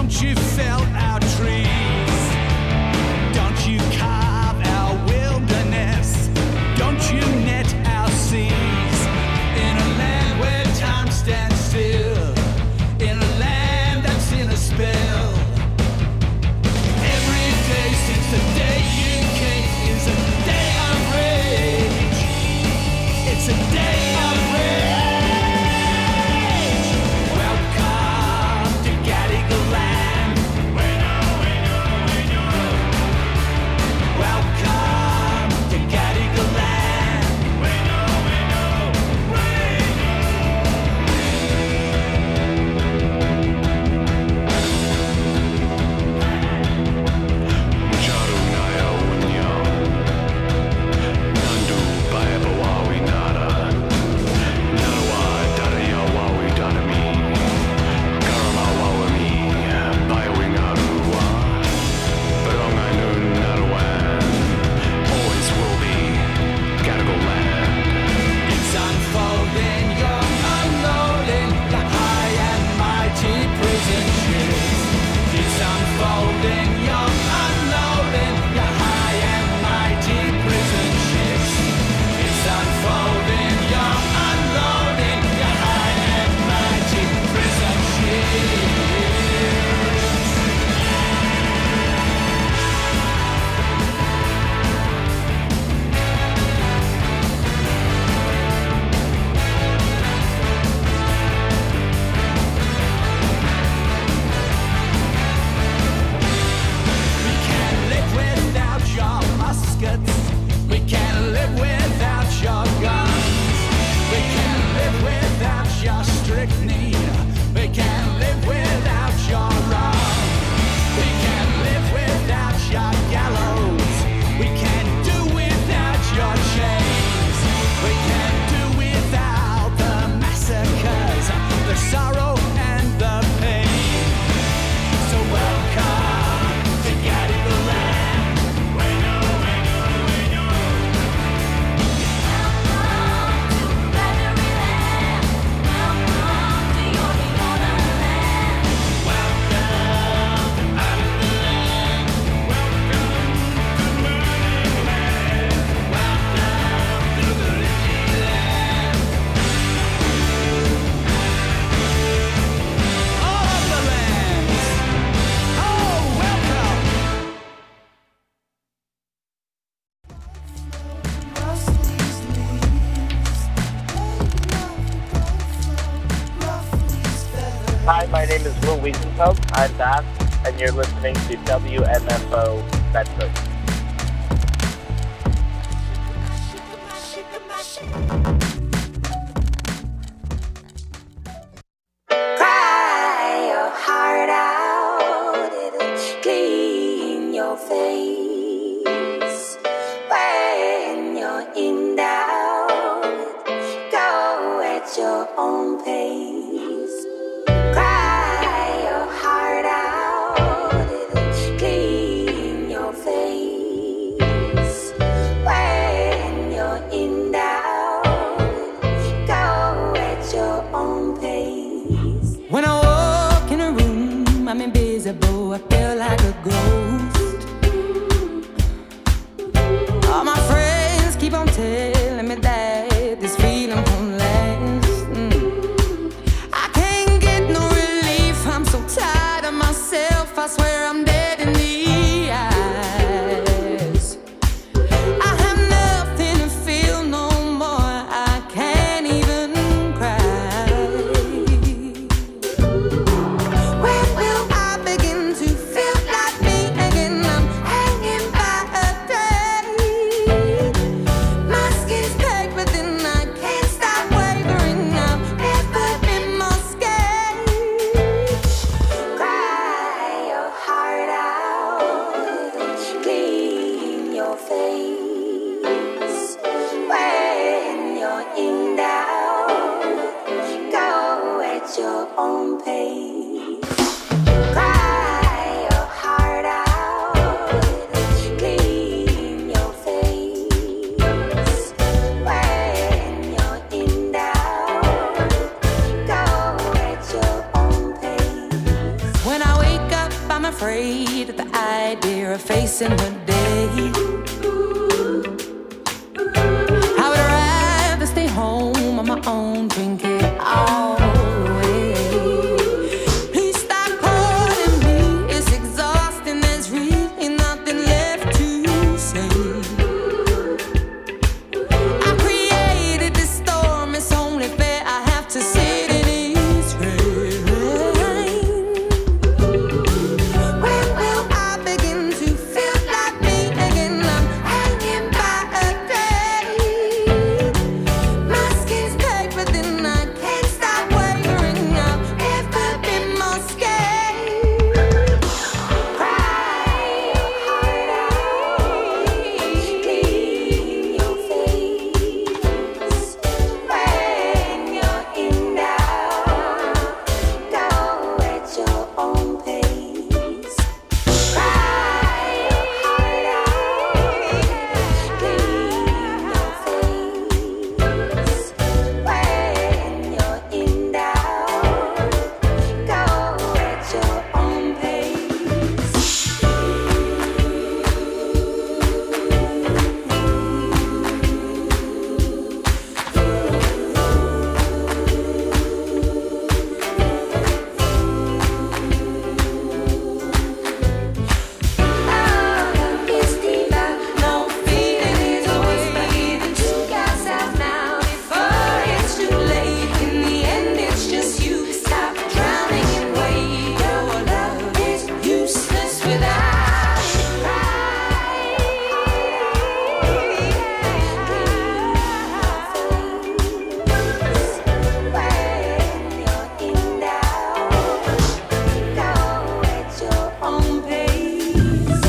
Don't you fell our trees? Don't you carve our wilderness? Don't you net our seas? In a land where time stands still, in a land that's in a spell. Every day since the day you came is a day of rage. It's a day of rage. Welcome to Gadigal land. Welcome to Gadigal land. Jaru Naya Unyam Nandu Baba Wawi Nara Narwa Daria Wawi Danami Karama Wawami Bioing Arua Baronganu Narwan always will be Gadigal land. It's unfolding, you're unloading the high and mighty prison ships. It's unfolding, you're unloading the high and mighty prison ships. It's unfolding, you're unloading the high and mighty prison ships. We can't live without your muskets. We can't live without your guns. We can't live without your strychnine. We can't live without your rum. We can't live without your gallows. We can't do without your chains. We can't do without the massacres, the sorrow and the pain. So welcome to Gadigal land. All of the lands. Oh, welcome. Hi, my name is Will Wiesenfeld. I'm Bass, and you're listening to WMFO Bedford. Cry your heart out, it'll clean your face. When you're in doubt, go at your own pace. Cry your heart out, it'll clean your face. When you're in doubt, go at your own pace. When I walk in a room, I'm invisible, I feel like a ghost. All my friends keep on telling me that this feeling won't last. I can't get no relief, I'm so tired of myself, I swear I'm dead in the eyes. I have nothing to feel no more, I can't even cry. When will I begin to feel like me again? I'm hanging by a thread. My skin's tight, but then I can't stop wavering. I'm never been more scared. Cry your heart out. I'm afraid at the idea of facing the day. I would rather stay home on my own, drink it all away. Please stop calling me, it's exhausting, there's really nothing left to say. I created this storm, it's only fair I have to sit in its rain. When will I begin to feel like me again? I'm hanging by a thread. My skin's paper, then I can't stop wavering. I've never been more scared. Cry your heart out, clean your face. When you're in doubt, go at your own pace. Cry your heart out, clean your face. When you're in doubt, go at your own pace. Love is deeper, no feeling is a whisper. Either two guys out now before it's too late. In the end, it's just you. Stop drowning in weight. Your love is useless without you. Cry when you're in doubt, go at your own pace.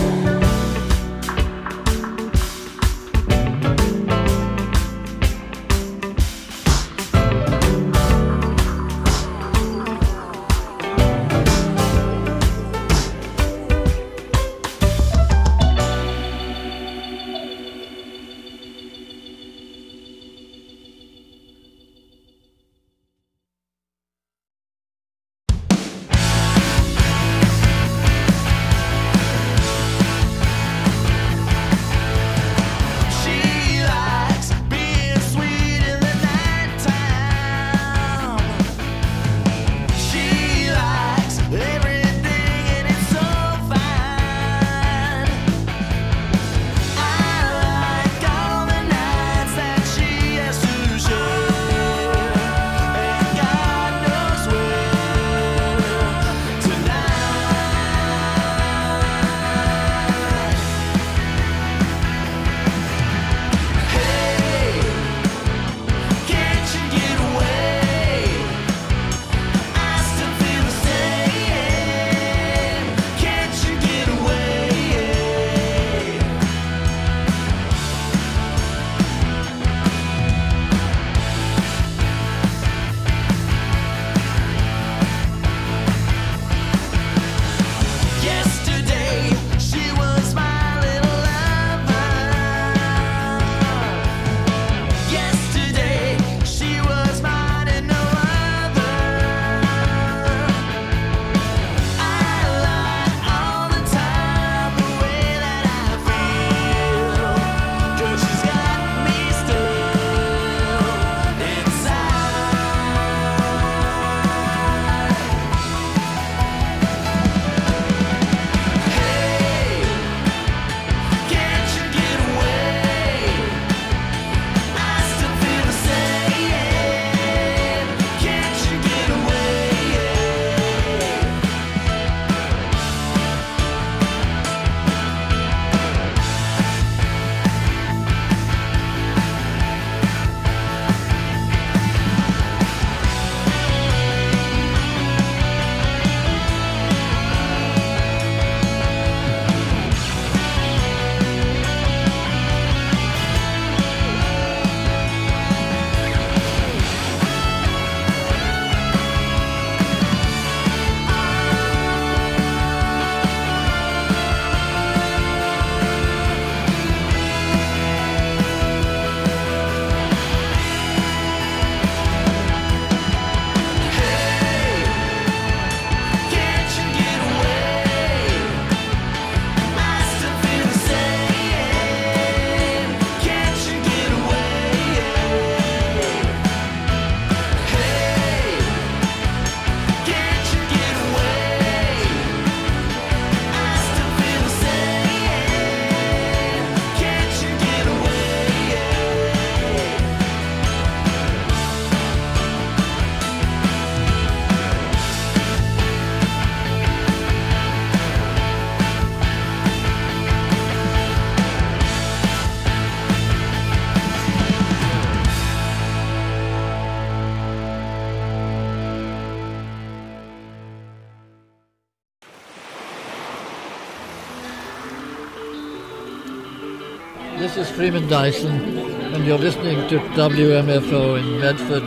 This is Freeman Dyson, and you're listening to WMFO in Medford,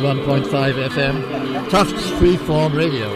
91.5 FM, Tufts Freeform Radio.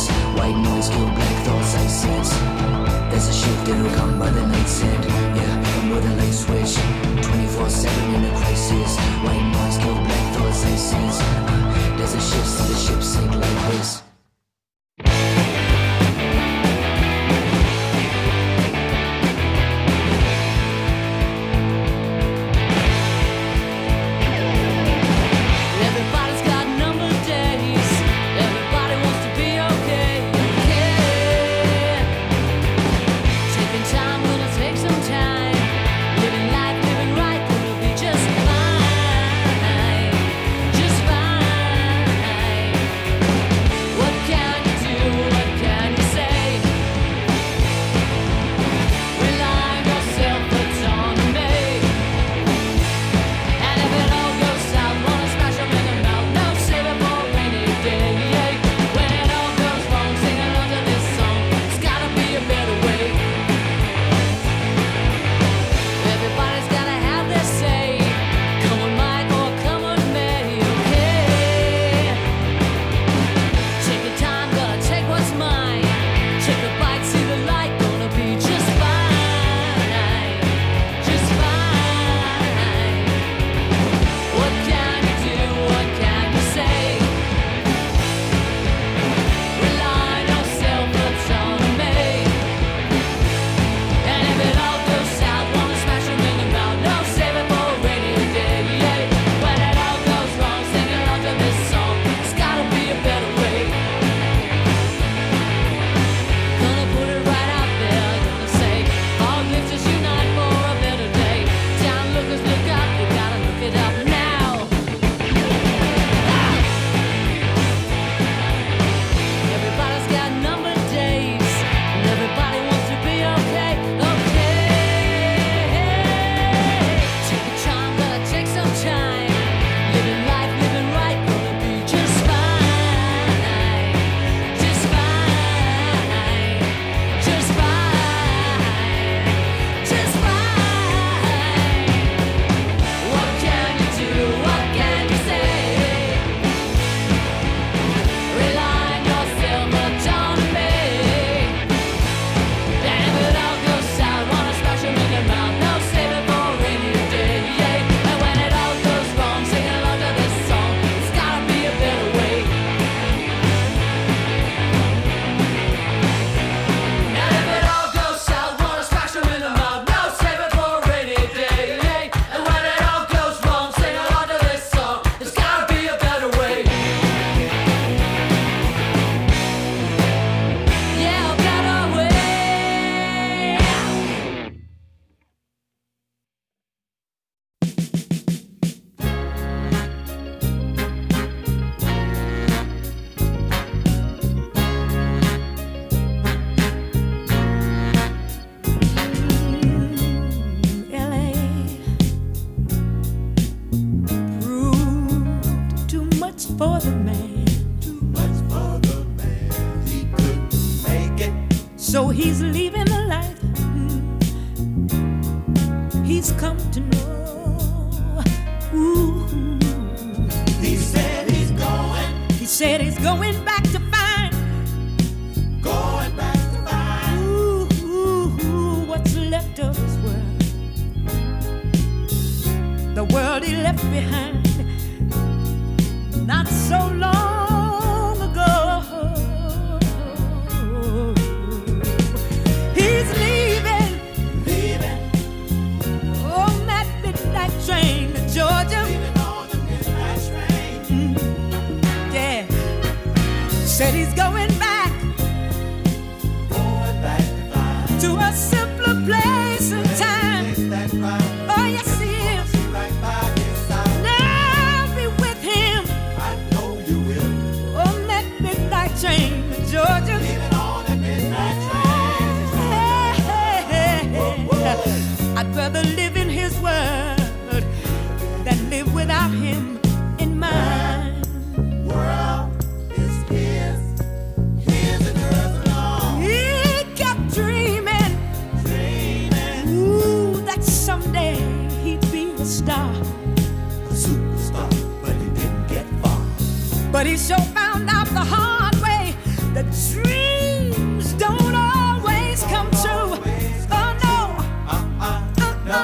White noise kill black thoughts I sense. There's a shift, it'll come by the night's end. Yeah, Him with a late switch, 24/7 in a crisis. White noise kill black thoughts, aces. There's a shift, so the ship sink like this. for the man. Too much for the man. He couldn't make it. So he's leaving the life he's come to know. Ooh. He said he's going. He said he's going back to find. Going back to find. Ooh, what's left of his world. The world he left behind not so long ago. He's leaving on that midnight train to Georgia. Leaving on the midnight train. Yeah. Said he's going back to find. To a simpler place and time. That's right. Oh yes he is. Right by his side. Now be with him. I know you will. On that midnight train to Georgia. Leaving on the midnight train. Hey. I'd rather live in his world than live without him in mine. World is his and hers alone. He kept dreaming, ooh, that someday he'd be a star. A superstar, but he didn't get far. But he sure found out the hard way that dreams don't always come true. Oh no, No.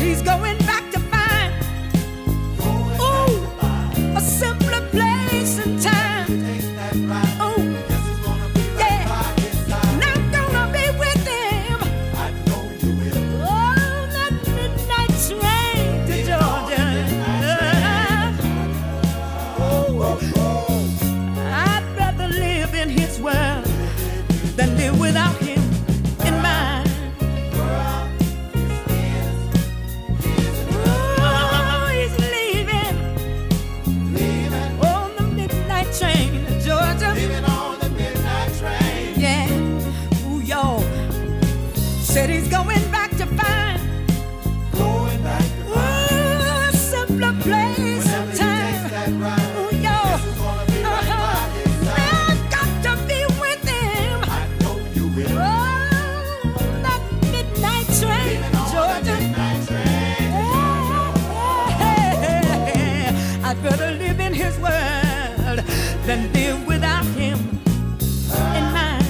he's going back to find, ooh, a simpler place and time. Oh, yeah, and I'm gonna be with him. Oh, that midnight train to Georgia. I'd rather live in his world than live without him in mine. Oh, he's leaving on the midnight train to Georgia. Yeah, ooh, y'all said he's going back to find a simpler place and time. Ooh, y'all, I've got to be with him. Oh, that midnight train to Georgia. I'd rather live in his world than live without him in mine.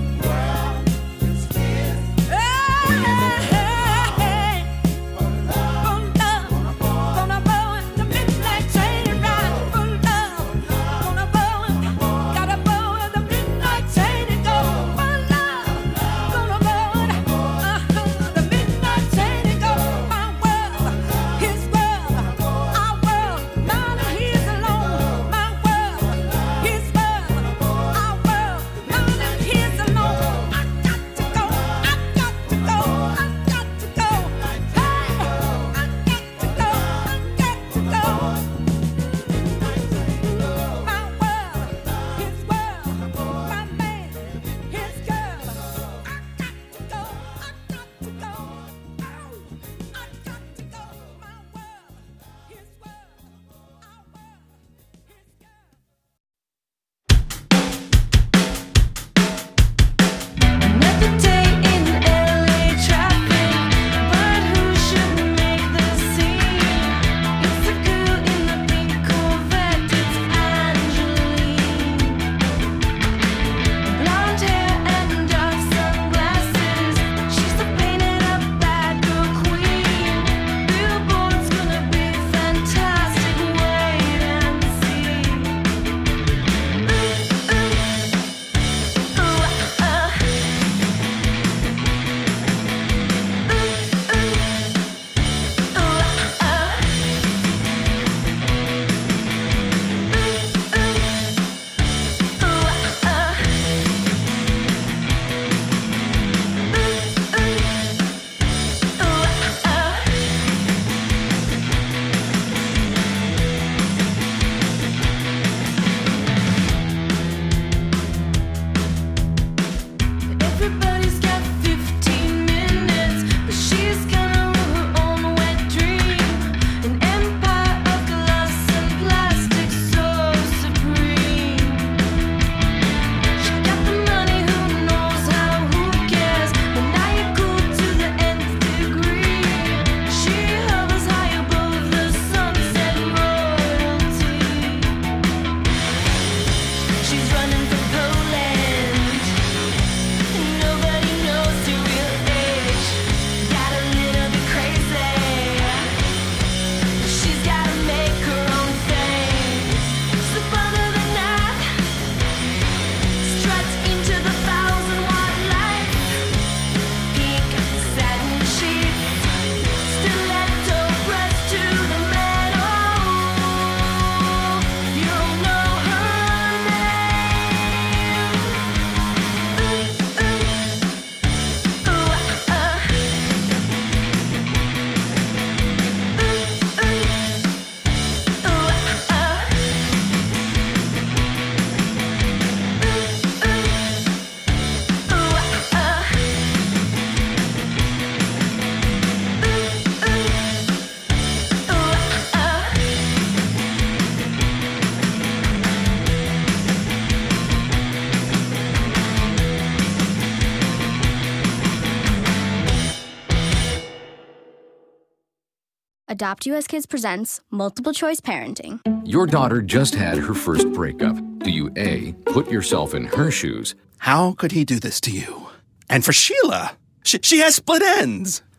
Adopt US Kids presents Multiple Choice Parenting. Your daughter just had her first breakup. Do you A, put yourself in her shoes? How could he do this to you? And for Sheila, she has split ends.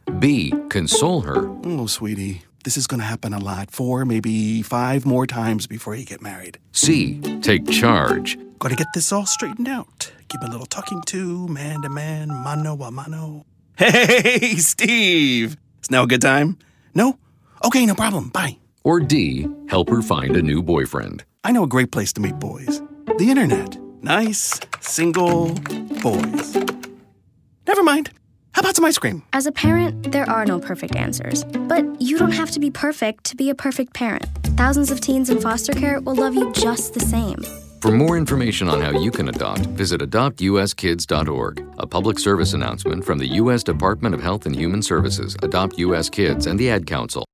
B. Console her. Oh, sweetie, this is going to happen a lot. 4, maybe 5 more times before you get married. C. Take charge. Got to get this all straightened out. Give a little talking to, man to man, mano a mano. Hey, Steve! Is now a good time? No? Okay, no problem. Bye. Or D. Help her find a new boyfriend. I know a great place to meet boys. The internet. Nice, single boys. Never mind. How about some ice cream? As a parent, there are no perfect answers. But you don't have to be perfect to be a perfect parent. Thousands of teens in foster care will love you just the same. For more information on how you can adopt, visit adoptuskids.org. A public service announcement from the U.S. Department of Health and Human Services, Adopt U.S. Kids, and the Ad Council.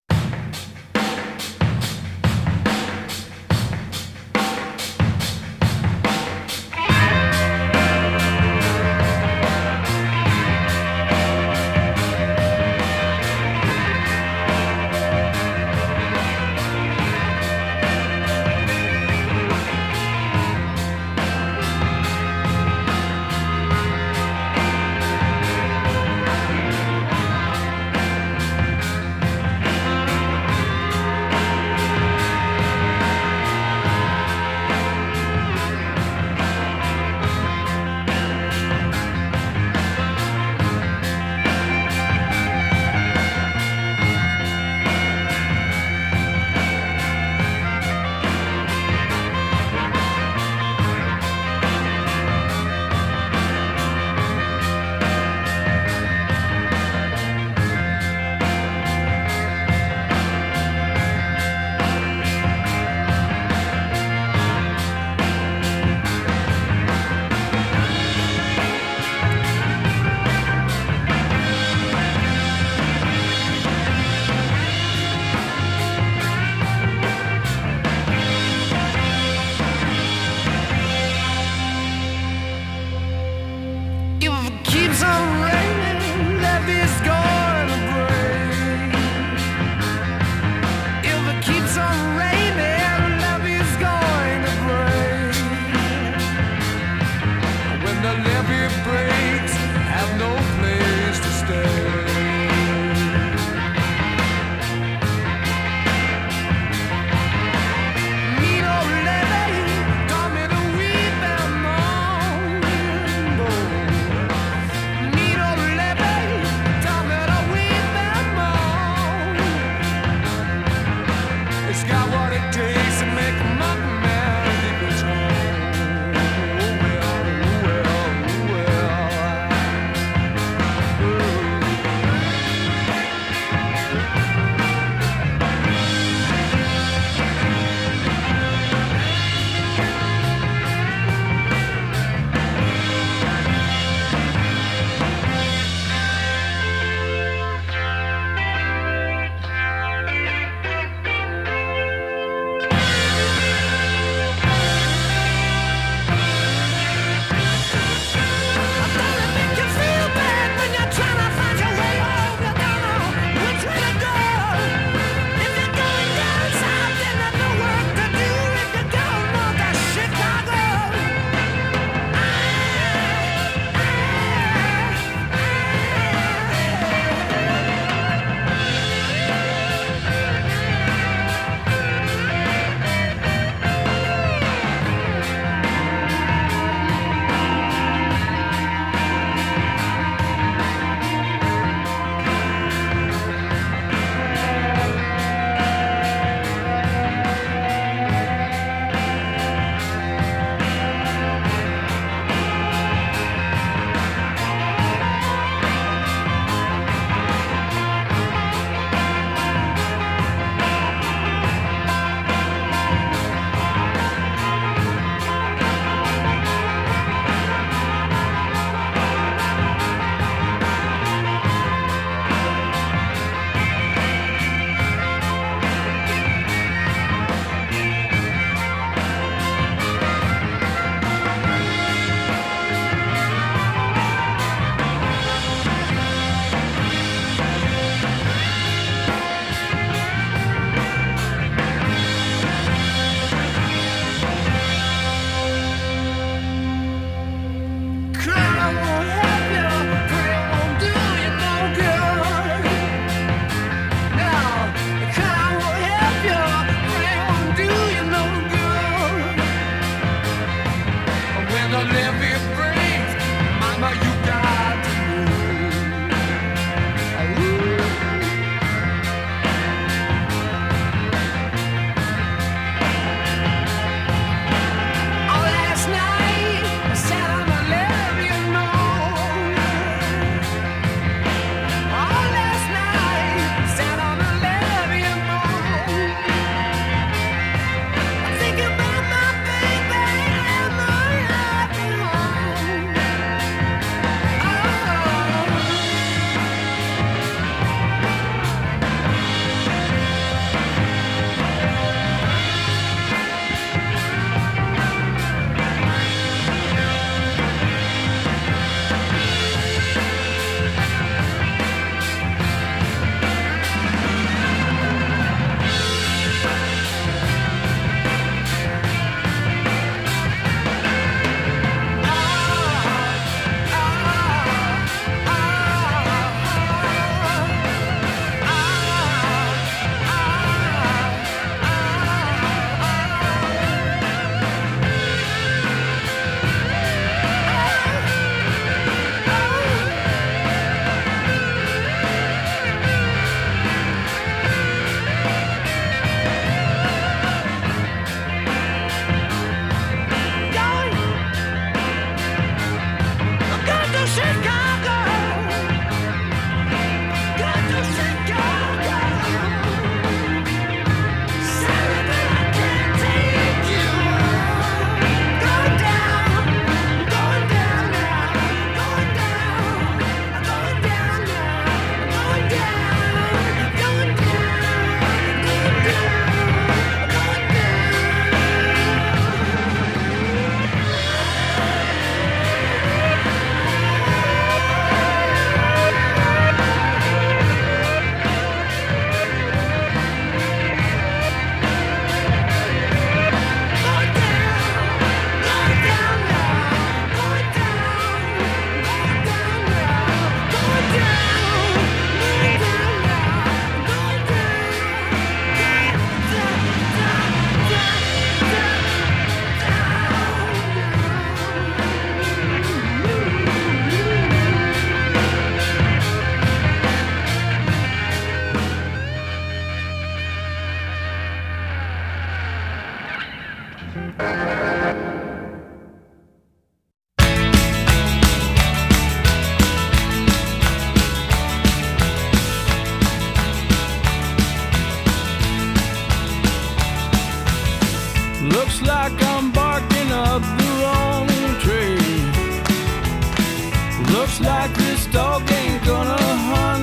Looks like this dog ain't gonna hunt.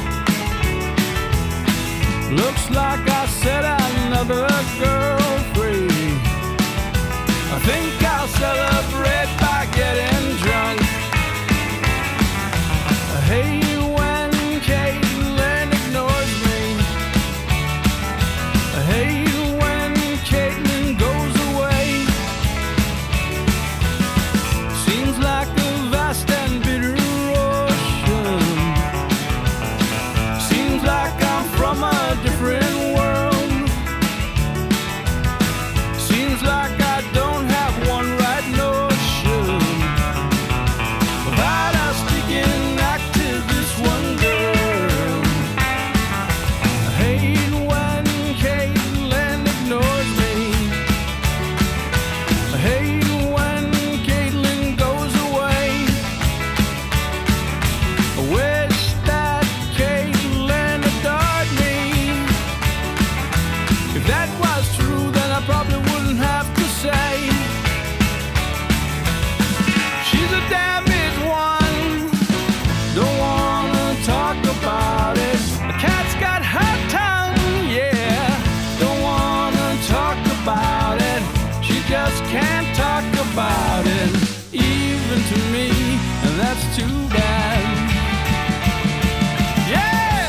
Looks like I set another girl free. I think I'll celebrate by getting drunk. I hate when Caitlin ignores me. I hate when Caitlin goes away. Seems like a vast and bitter ocean. Seems like I'm from a different world. Seems like I don't have one right notion about us sticking back to this one girl. I hate when Caitlin ignores me. I hate when Caitlin goes away. I wish that Caitlin adored me. If that was true, then I probably wouldn't have to say she's a damaged one. Don't wanna talk about it. The cat's got her tongue, yeah. Don't wanna talk about it. She just can't talk about it, even to me, and that's too bad. Yeah!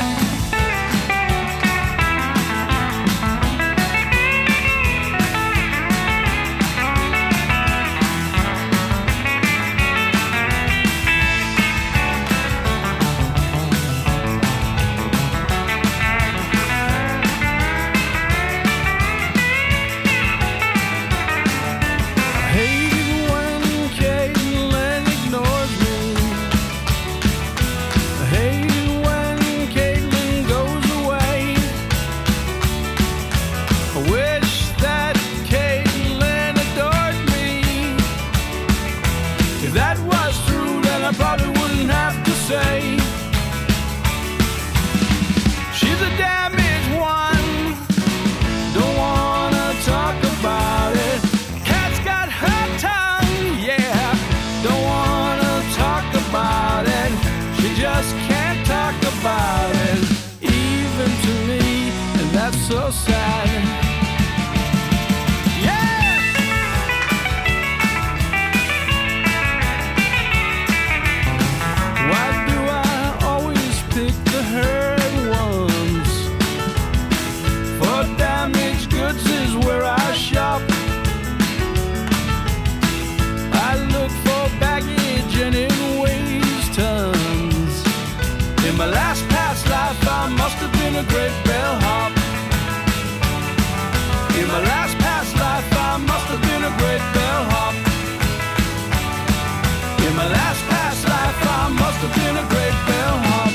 I hate when Caitlin ignores me. I hate when Caitlin goes away. I wish that Caitlin adored me. If that was true, then I probably wouldn't have to say she's a damaged one. Don't wanna talk about it. Cat's got her tongue, yeah. Don't wanna talk about it. She just can't talk about it, even to me, and that's so sad. Yeah! Why do I always pick the hurt ones? For damaged goods is where I shop. I look for baggage and it weighs tons. In my last past life, I must have been a great bellhop. In my last past life, I must have been a great bellhop. In my last past life, I must have been a great bellhop.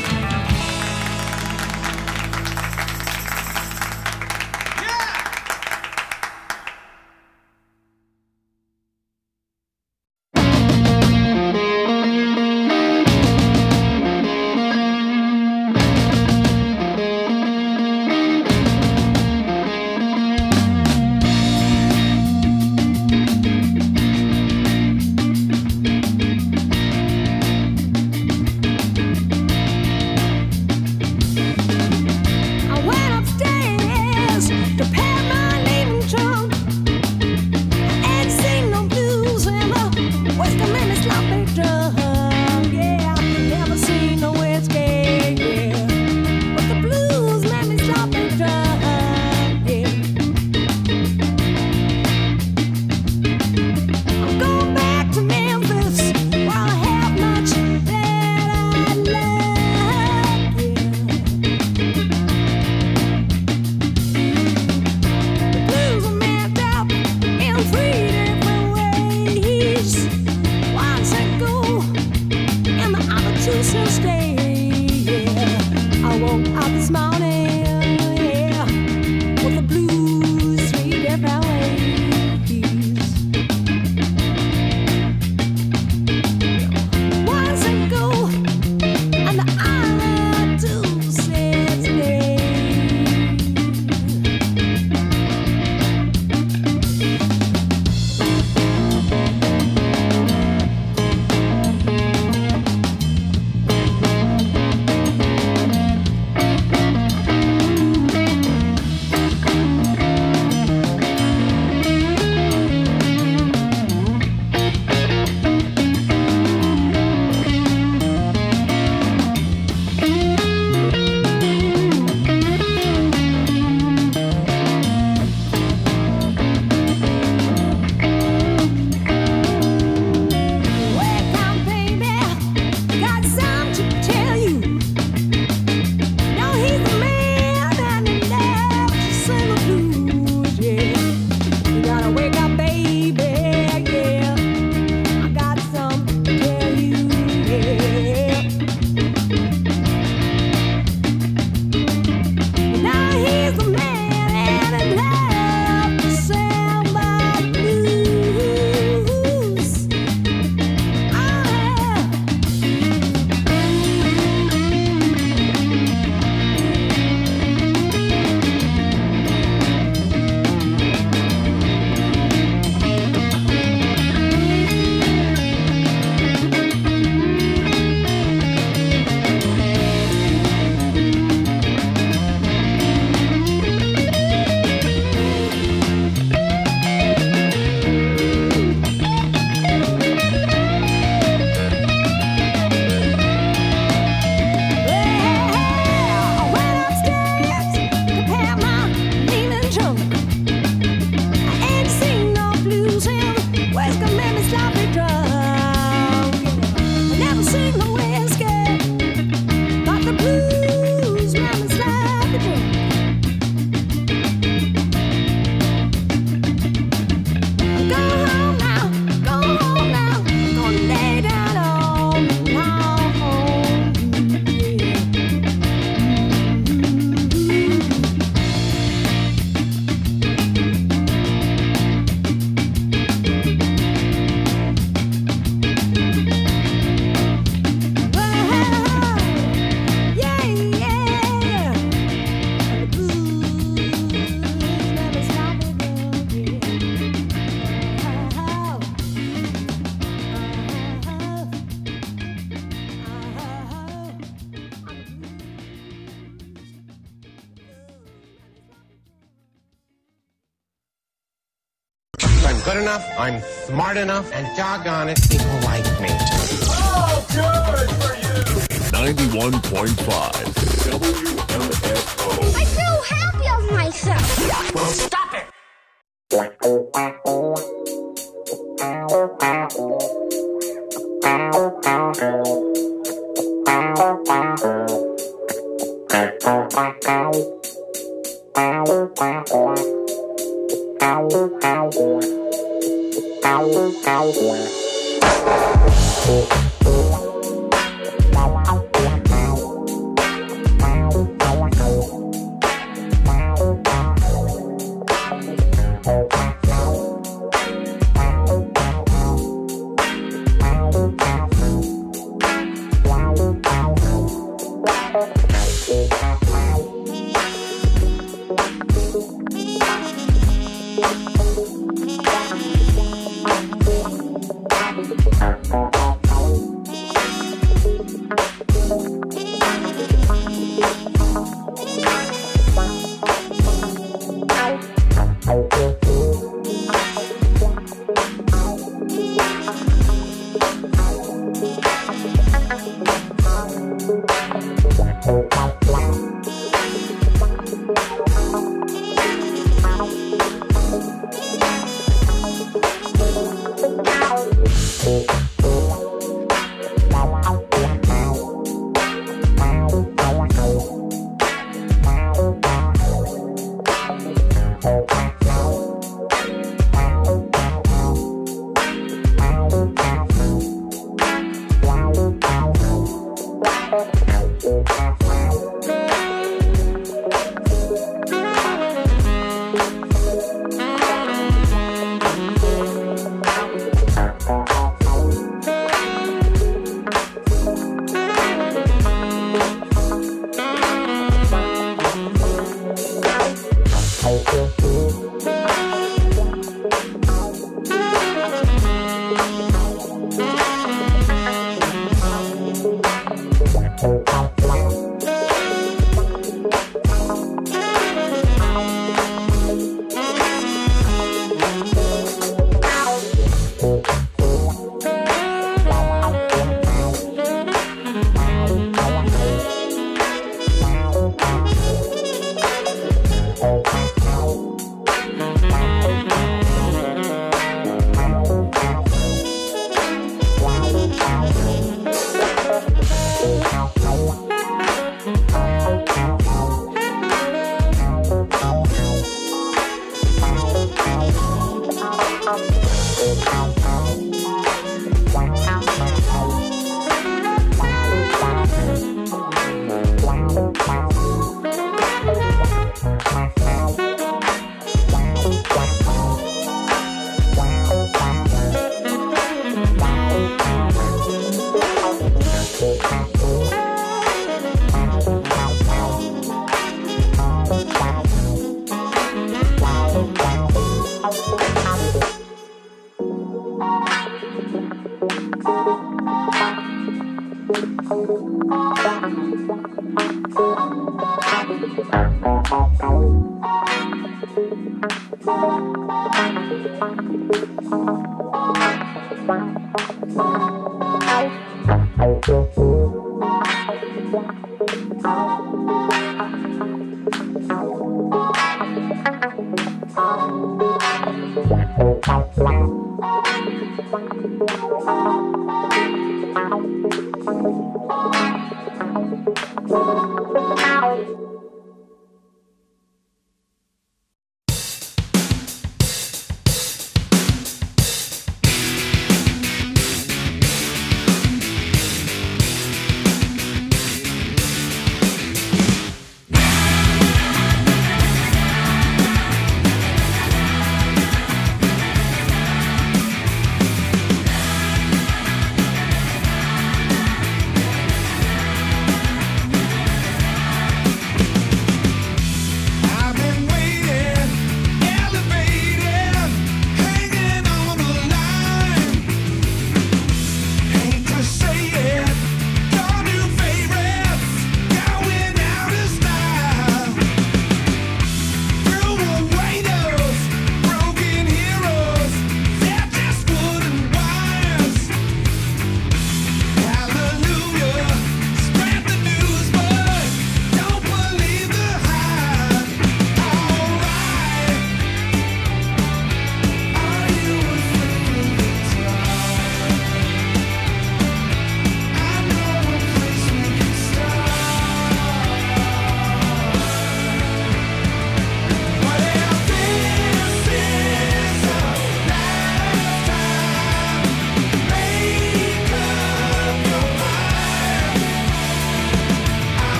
good enough, I'm smart enough, and doggone it, people like me. Oh, good for you! 91.5 WMFO. I feel happy of myself. Well, stop it!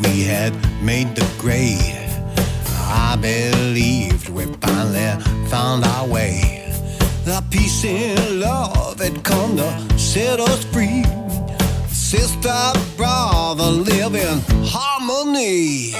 we had made the grade. I believed we finally found our way. The peace and love had come to set us free. Sister, brother, live in harmony.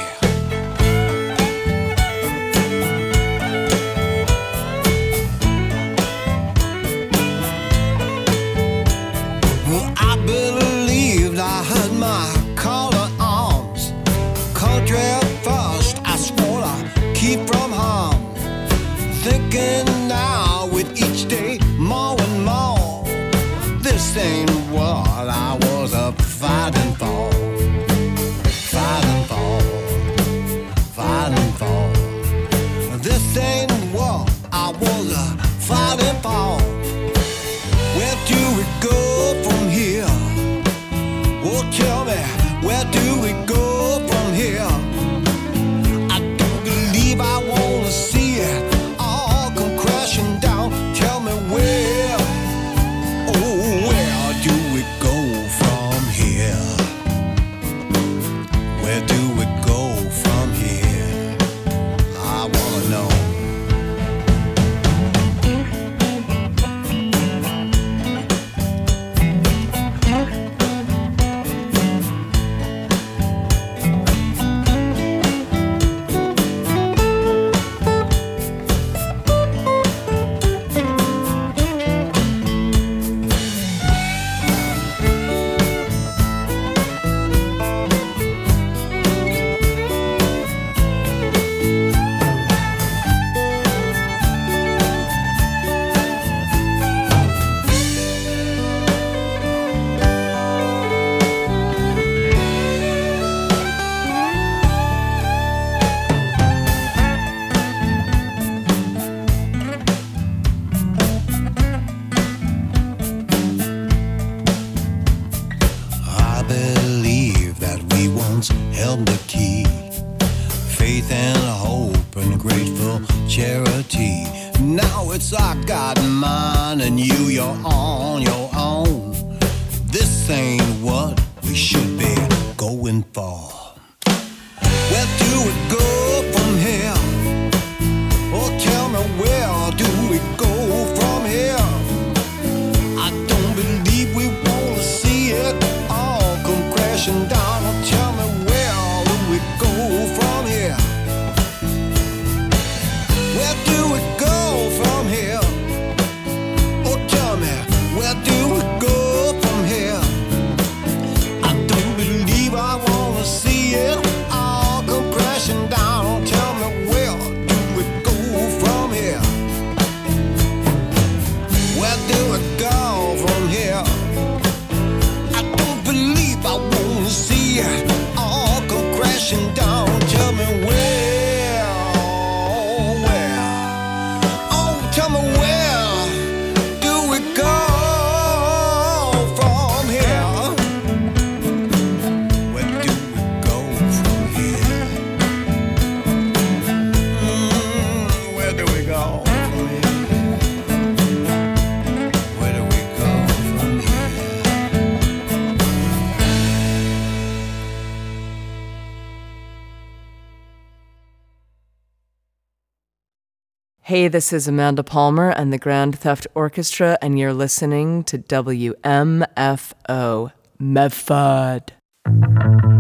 Well, I believed I had my call to arms. Country first, I swore to keep from harm. Thinking now with each day more and more, this ain't what I was fighting for. Fighting for, fighting for. This ain't what I was fighting for. Where do we go from here? Oh, tell me, where do we go from here? I don't believe I want to see it all come crashing down. Tell me where, oh, where do we go from here? Where do we go from here? I want to know. I believe that we once held the key. Faith and hope and grateful charity. Now it's I got mine and you're on your own. This ain't what we should be going for. Where do we go from here? Oh, tell me, where do we go from here? I don't believe we want to see it all come crashing down. Oh, tell me, where do we go from here? Where do we go from here? Oh, tell me, where do we go from here? I don't believe I want to see it all come crashing down. Oh, tell me, where do we go from here? Where do we go from here? I don't believe I want to see it all come crashing down. Tell me where, oh, where, oh, tell me where do we go from here? Where do we go from here? Where do we go from here? Where do we go from here? Hey, this is Amanda Palmer and the Grand Theft Orchestra, and you're listening to WMFO Medford.